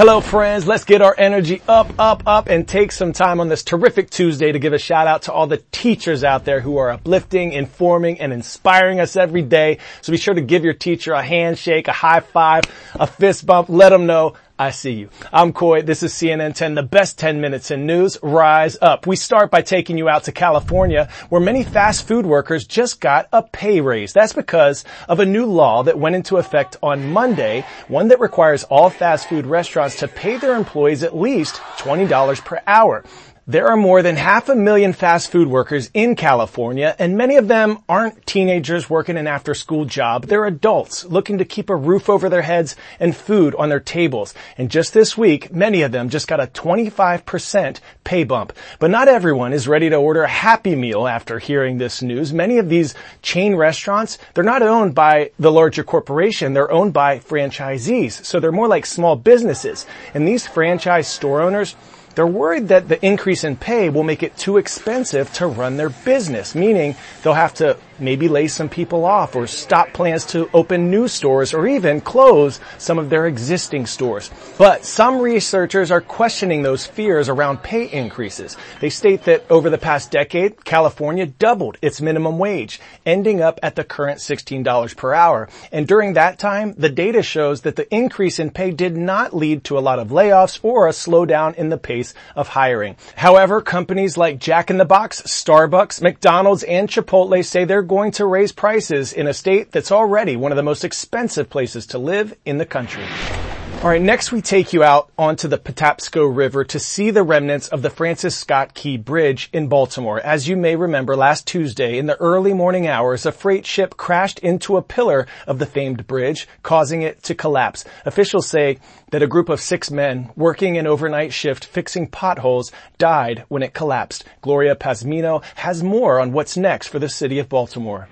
Hello friends, let's get our energy up, and take some time on this terrific Tuesday to give a shout out to all the teachers out there who are uplifting, informing, and inspiring us every day. So be sure to give your teacher a handshake, a high five, a fist bump, let them know I see you. I'm Coy. This is CNN 10, the best 10 minutes in news. Rise up. We start by taking you out to California, where many fast food workers just got a pay raise. That's because of a new law that went into effect on Monday, one that requires all fast food restaurants to pay their employees at least $20 per hour. There are more than 500,000 fast food workers in California, and many of them aren't teenagers working an after-school job. They're adults looking to keep a roof over their heads and food on their tables. And just this week, many of them just got a 25% pay bump. But not everyone is ready to order a Happy Meal after hearing this news. Many of these chain restaurants, they're not owned by the larger corporation. They're owned by franchisees. So they're more like small businesses. And these franchise store owners, they're worried that the increase in pay will make it too expensive to run their business, meaning they'll have to maybe lay some people off or stop plans to open new stores or even close some of their existing stores. But some researchers are questioning those fears around pay increases. They state that over the past decade, California doubled its minimum wage, ending up at the current $16 per hour. And during that time, the data shows that the increase in pay did not lead to a lot of layoffs or a slowdown in the pace of hiring. However, companies like Jack in the Box, Starbucks, McDonald's, and Chipotle say they're going to raise prices in a state that's already one of the most expensive places to live in the country. All right, next we take you out onto the Patapsco River to see the remnants of the Francis Scott Key Bridge in Baltimore. As you may remember, last Tuesday in the early morning hours, a freight ship crashed into a pillar of the famed bridge, causing it to collapse. Officials say that a group of 6 men working an overnight shift fixing potholes died when it collapsed. Gloria Pazmino has more on what's next for the city of Baltimore.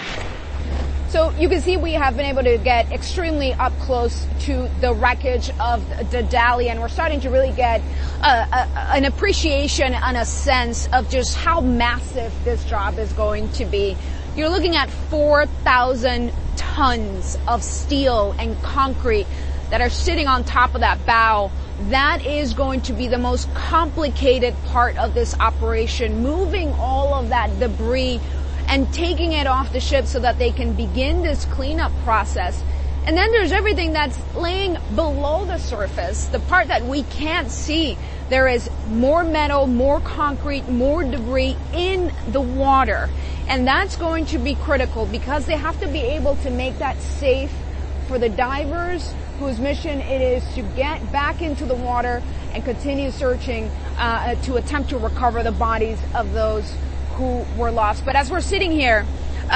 So you can see we have been able to get extremely up close to the wreckage of the Dali, and we're starting to really get an appreciation and a sense of just how massive this job is going to be. You're looking at 4,000 tons of steel and concrete that are sitting on top of that bow. That is going to be the most complicated part of this operation, moving all of that debris and taking it off the ship so that they can begin this cleanup process. And then there's everything that's laying below the surface, the part that we can't see. There is more metal, more concrete, more debris in the water. And that's going to be critical because they have to be able to make that safe for the divers whose mission it is to get back into the water and continue searching to attempt to recover the bodies of those who were lost. But as we're sitting here,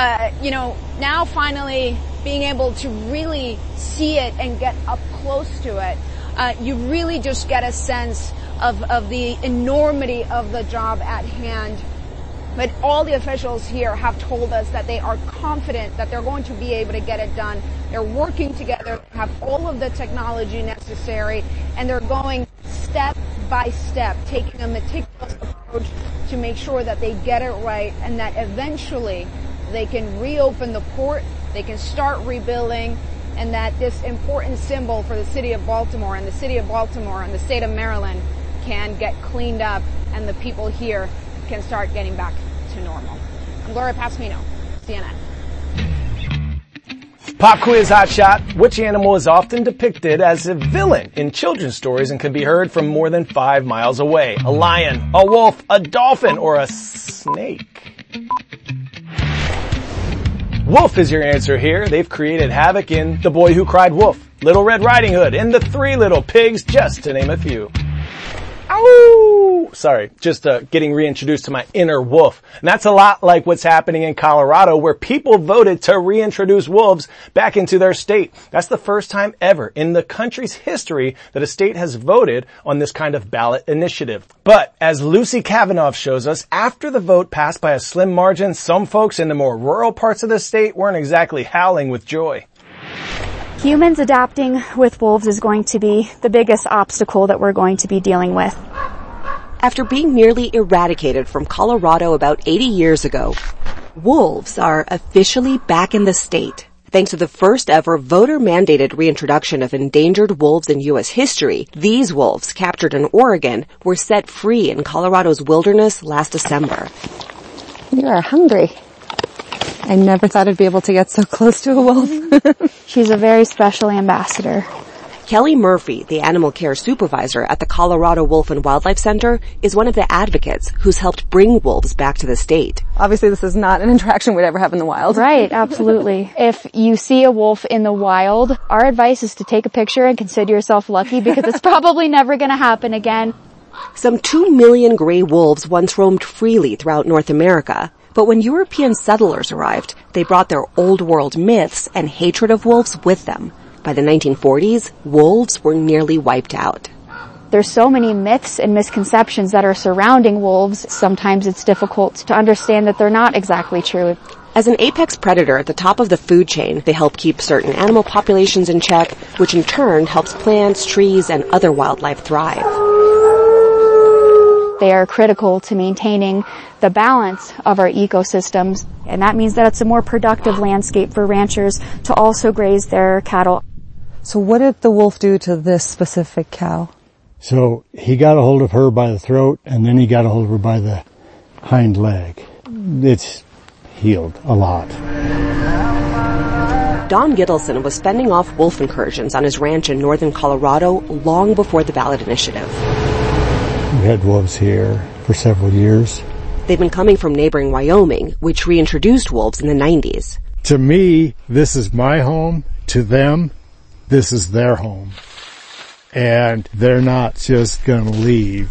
now finally being able to really see it and get up close to it, you really just get a sense of the enormity of the job at hand. But all the officials here have told us that they are confident that they're going to be able to get it done. They're working together, have all of the technology necessary, and they're going step by step, taking a meticulous approach to make sure that they get it right and that eventually they can reopen the port, they can start rebuilding, and that this important symbol for the city of Baltimore and the city of Baltimore and the state of Maryland can get cleaned up and the people here can start getting back to normal. I'm Gloria Pazmino, CNN. Pop quiz hotshot. Which animal is often depicted as a villain in children's stories and can be heard from more than 5 miles away? A lion, a wolf, a dolphin, or a snake? Wolf is your answer here. They've created havoc in The Boy Who Cried Wolf, Little Red Riding Hood, and The 3 Little Pigs, just to name a few. Ow! Sorry, just getting reintroduced to my inner wolf. And that's a lot like what's happening in Colorado, where people voted to reintroduce wolves back into their state. That's the first time ever in the country's history that a state has voted on this kind of ballot initiative. But as Lucy Kavanaugh shows us, after the vote passed by a slim margin, some folks in the more rural parts of the state weren't exactly howling with joy. Humans adapting with wolves is going to be the biggest obstacle that we're going to be dealing with. After being nearly eradicated from Colorado about 80 years ago, wolves are officially back in the state. Thanks to the first ever voter-mandated reintroduction of endangered wolves in U.S. history, these wolves, captured in Oregon, were set free in Colorado's wilderness last December. You are hungry. I never thought I'd be able to get so close to a wolf. She's a very special ambassador. Kelly Murphy, the animal care supervisor at the Colorado Wolf and Wildlife Center, is one of the advocates who's helped bring wolves back to the state. Obviously, this is not an interaction we'd ever have in the wild. Right, absolutely. If you see a wolf in the wild, our advice is to take a picture and consider yourself lucky because it's probably never going to happen again. Some 2 million gray wolves once roamed freely throughout North America. But when European settlers arrived, they brought their old world myths and hatred of wolves with them. By the 1940s, wolves were nearly wiped out. There's so many myths and misconceptions that are surrounding wolves. Sometimes it's difficult to understand that they're not exactly true. As an apex predator at the top of the food chain, they help keep certain animal populations in check, which in turn helps plants, trees, and other wildlife thrive. They are critical to maintaining the balance of our ecosystems, and that means that it's a more productive landscape for ranchers to also graze their cattle. So what did the wolf do to this specific cow? So he got a hold of her by the throat, and then he got a hold of her by the hind leg. It's healed a lot. Don Gittleson was fending off wolf incursions on his ranch in northern Colorado long before the ballot initiative. We had wolves here for several years. They've been coming from neighboring Wyoming, which reintroduced wolves in the 90s. To me, this is my home. To them, this is their home. And they're not just going to leave.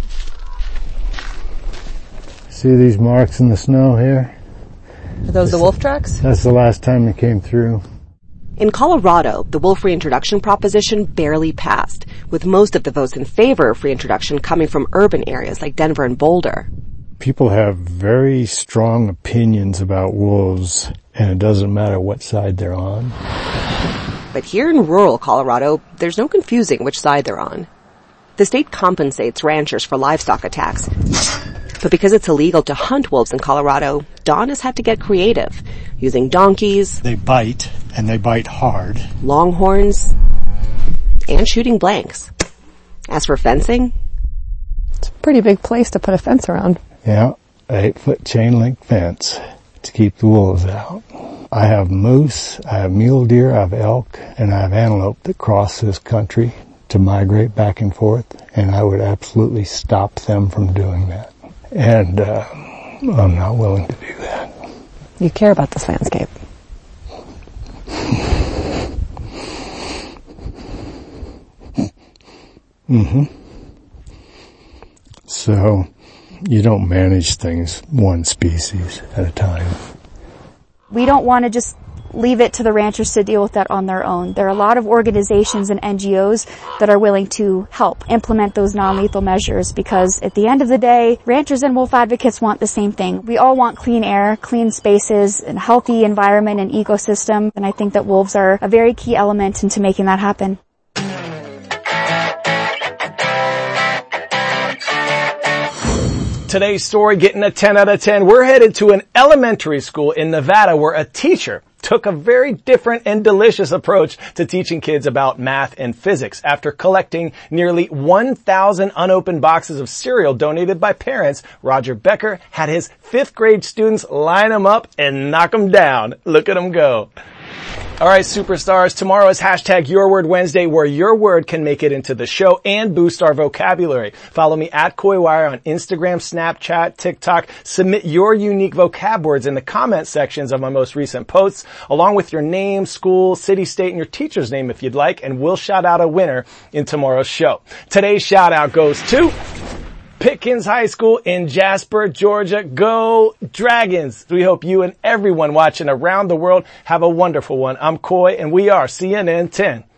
See these marks in the snow here? Are those the wolf tracks? That's the last time they came through. In Colorado, the wolf reintroduction proposition barely passed, with most of the votes in favor of reintroduction coming from urban areas like Denver and Boulder. People have very strong opinions about wolves, and it doesn't matter what side they're on. But here in rural Colorado, there's no confusing which side they're on. The state compensates ranchers for livestock attacks. But because it's illegal to hunt wolves in Colorado, Don has had to get creative, using donkeys. They bite, and they bite hard. Longhorns, and shooting blanks. As for fencing, it's a pretty big place to put a fence around. Yeah, 8-foot chain link fence to keep the wolves out. I have moose, I have mule deer, I have elk, and I have antelope that cross this country to migrate back and forth, and I would absolutely stop them from doing that. And I'm not willing to do that. You care about this landscape. Mm-hmm. So you don't manage things one species at a time. We don't want to just leave it to the ranchers to deal with that on their own. There are a lot of organizations and NGOs that are willing to help implement those non-lethal measures because at the end of the day, ranchers and wolf advocates want the same thing. We all want clean air, clean spaces, and a healthy environment and ecosystem, and I think that wolves are a very key element into making that happen. Today's story getting a 10 out of 10. We're headed to an elementary school in Nevada where a teacher took a very different and delicious approach to teaching kids about math and physics. After collecting nearly 1,000 unopened boxes of cereal donated by parents, Roger Becker had his 5th grade students line them up and knock them down. Look at them go. All right, superstars, tomorrow is hashtag Your Word Wednesday, where your word can make it into the show and boost our vocabulary. Follow me at CoyWire on Instagram, Snapchat, TikTok. Submit your unique vocab words in the comment sections of my most recent posts, along with your name, school, city, state, and your teacher's name if you'd like, and we'll shout out a winner in tomorrow's show. Today's shout out goes to Pickens High School in Jasper, Georgia. Go Dragons! We hope you and everyone watching around the world have a wonderful one. I'm Coy, and we are CNN 10.